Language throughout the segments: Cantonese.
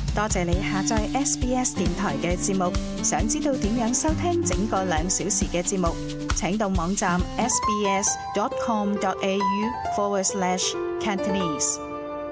多謝你下載 SBS 電台嘅節目。想知道點樣收聽整個2小時嘅節目，請到網站 sbs.com.au/Cantonese。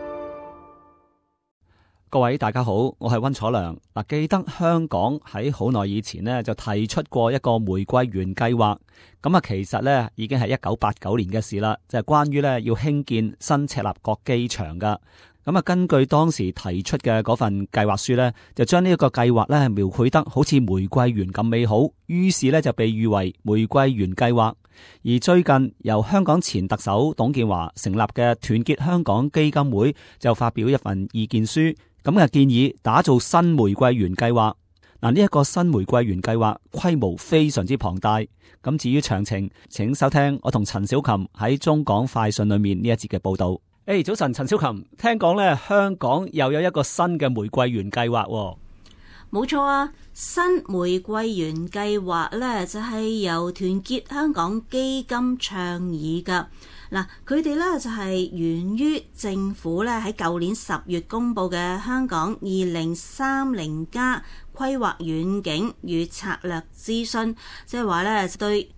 各位大家好，我係溫楚良。記得香港喺好耐以前呢就提出過一個玫瑰園計劃。其實呢已經係1989年嘅事啦，就係關於呢要興建新赤鱲角機場噶。根據當時提出嘅嗰份計劃書呢，就將呢一個計劃呢描繪得好似玫瑰園咁美好，於是呢就被譽為玫瑰園計劃。而最近由香港前特首董建華成立嘅團結香港基金會就發表一份意見書，建議打造新玫瑰園計劃。呢一個新玫瑰園計劃規模非常之龐大。至於詳情，請收聽我同陳小琴喺中港快訊裏面呢一節嘅報道。早晨，陳小琴，聽講咧香港又有一個新嘅玫瑰園計劃喎。 冇錯啊，新玫瑰園計劃咧就係由團結香港基金倡議噶。佢哋咧就係源於政府咧喺舊年10月公布嘅香港2030+規劃遠景與策略諮詢，即係話咧對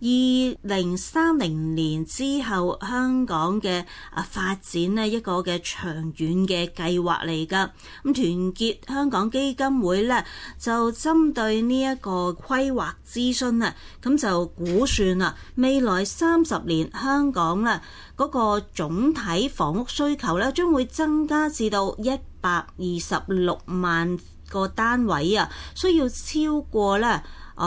2030年之後香港嘅發展呢一個嘅長遠嘅計劃嚟噶。咁團結香港基金會咧就針對呢一個規劃諮詢啊，咁就估算啦，未來30年香港咧嗰個總體房屋需求咧將會增加至到126萬個單位啊，需要超過咧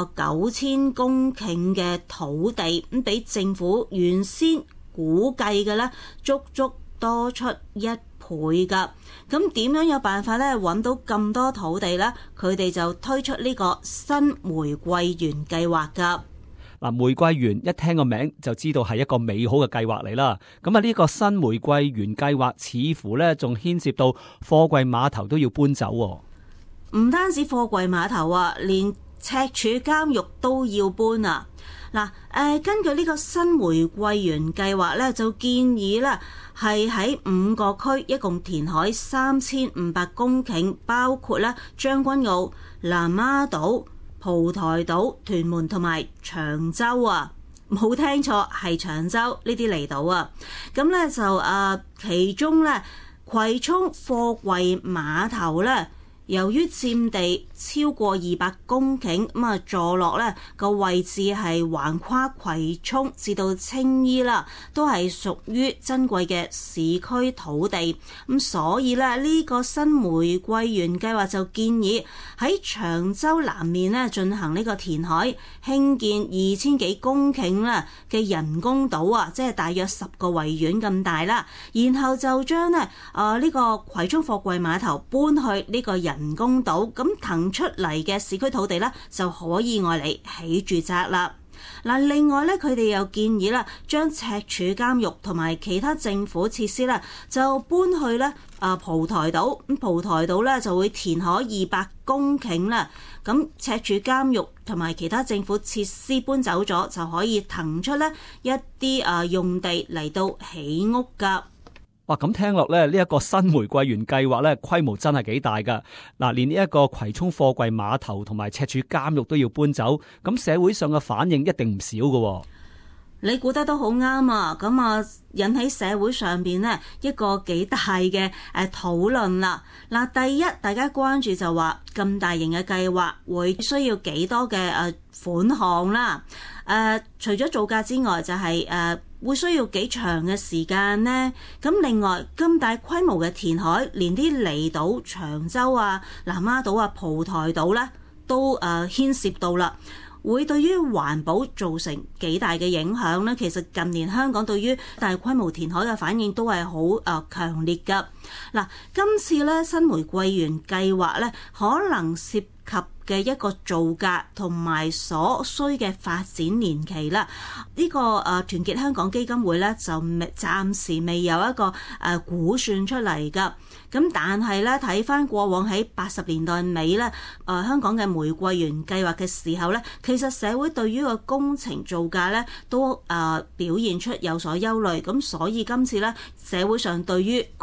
9000公頃嘅土地，咁比政府原先估計嘅咧足足多出1倍噶。咁點樣有辦法咧揾到咁多土地咧？佢哋就推出呢個新玫瑰園計劃噶。 玫瑰園一聽個名就知道係一個美好嘅計劃嚟啦。呢個新玫瑰園計劃似乎咧仲牽涉到貨櫃碼頭都要搬走喎。 唔單止貨櫃碼頭啊，連赤柱監獄都要搬啊！根據呢個新玫瑰園計劃咧，就建議咧係喺5個區，一共填海3500公頃，包括咧將軍澳、南丫島、蒲台島、屯門同埋長洲啊！冇聽錯，係長洲呢啲離島啊！咁咧就其中咧葵涌貨櫃碼頭咧，由於佔地超過200公頃，坐落呢個位置係橫跨葵涌至到青衣啦，都係屬於珍貴嘅市區土地。所以呢個新玫瑰園計劃就建議喺長洲南面呢進行呢個填海，興建2000幾公頃嘅人工島啊，即係大約10個維園咁大啦。然後就將呢個葵涌貨櫃碼頭搬去呢個人工島，咁騰出嚟嘅市區土地呢，就可以愛嚟起住宅啦。另外呢，佢哋又建議啦，將赤柱監獄同埋其他政府設施呢，就搬去呢蒲台島。咁蒲台島呢，就會填海200公頃啦。咁赤柱監獄同埋其他政府設施搬走咗，就可以騰出呢一啲用地嚟到起屋噶。 哇！咁聽落咧，呢一個新玫瑰園計劃咧，規模真係幾大噶。連呢一個葵涌貨櫃碼頭同埋赤柱監獄都要搬走，咁社會上嘅反應一定唔少噶。 你估得都好啱啊！咁引起社會上邊呢一個幾大嘅討論啦。第一，大家關注就話咁大型嘅計劃會需要幾多嘅款項啦。除咗造價之外，就係會需要幾長嘅時間呢？咁另外咁大規模嘅填海，連啲離島長洲啊、南丫島啊、蒲台島呢都牽涉到啦。會對於環保造成幾大嘅影響呢？其實近年香港對於大規模填海嘅反應都係好強烈㗎。今次咧新玫瑰園計劃咧，可能涉及嘅一個造價同埋所需嘅發展年期啦，呢個團結香港基金會咧就暫時未有一個估算出嚟㗎。咁但係咧睇返過往喺80年代尾咧，香港嘅玫瑰園計劃嘅時候咧，其實社會對於個工程造價咧都表現出有所憂慮。咁所以今次咧社會上對於個造價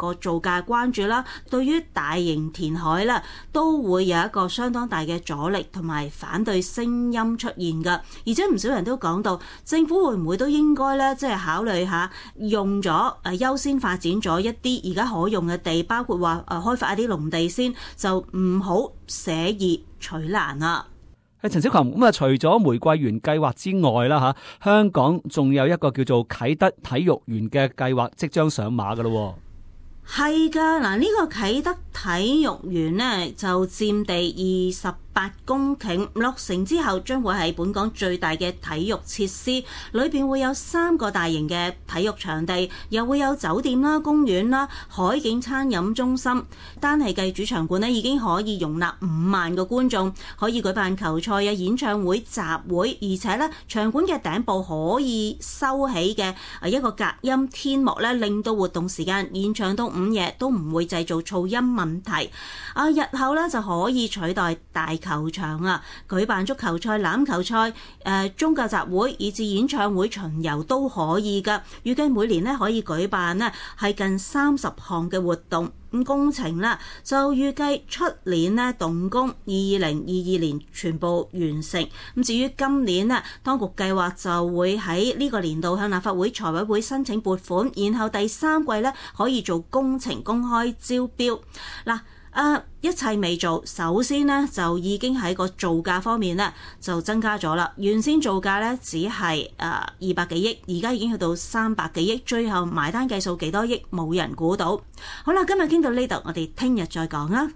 界關注啦，對於大型填海啦，都會有一個相當大嘅阻力同埋反對聲音出現㗎。而且唔少人都講到，政府會唔會都應該咧，即係考慮下用咗優先發展咗一啲而家可用嘅地，包括話開發一啲農地先，就唔好捨易取難啊。 陳小琴，咁啊，除咗玫瑰園計劃之外啦，香港仲有一個叫做啟德體育園嘅計劃即將上馬噶咯。 係㗎，嗱，呢個啟德體育園呢，就佔地28公頃，落成之後將會係本港最大嘅體育設施，裏邊會有3個大型嘅體育場地，又會有酒店啦、公園啦、海景餐飲中心。單係計主場館呢，已經可以容納5萬個觀眾，可以舉辦球賽啊、演唱會、集會，而且呢，場館嘅頂部可以收起嘅一個隔音天幕呢，令到活動時間延長到午夜都唔會製造噪音問題。日後呢，就可以取代大球場啊，舉辦足球賽、欖球賽、宗教集會以至演唱會、巡遊都可以㗎。預計每年呢，可以舉辦呢係近30項嘅活動。咁工程呢，就預計出年呢動工，2022年全部完成。咁至於今年呢，當局計劃就會喺呢個年度向立法會財委會申請撥款，然後第3季呢可以做工程公開招標。嗱。一切未做，首先呢，就已經喺個造價方面呢，就增加咗啦。原先造價呢，只係200幾億，而家已經去到300幾億，最後埋單計數幾多億，冇人估到。好啦，今日傾到呢度，我哋聽日再講啊。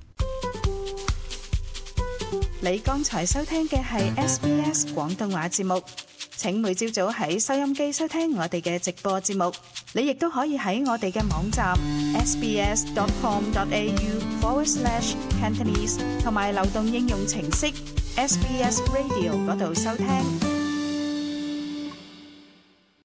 你剛才收聽嘅係 SBS 廣東話節目。請每朝早喺收音機收聽我哋嘅直播節目，你亦都可以喺我哋嘅網站 sbs.com.au/Cantonese 同埋流動應用程式 SBS Radio 嗰度收聽。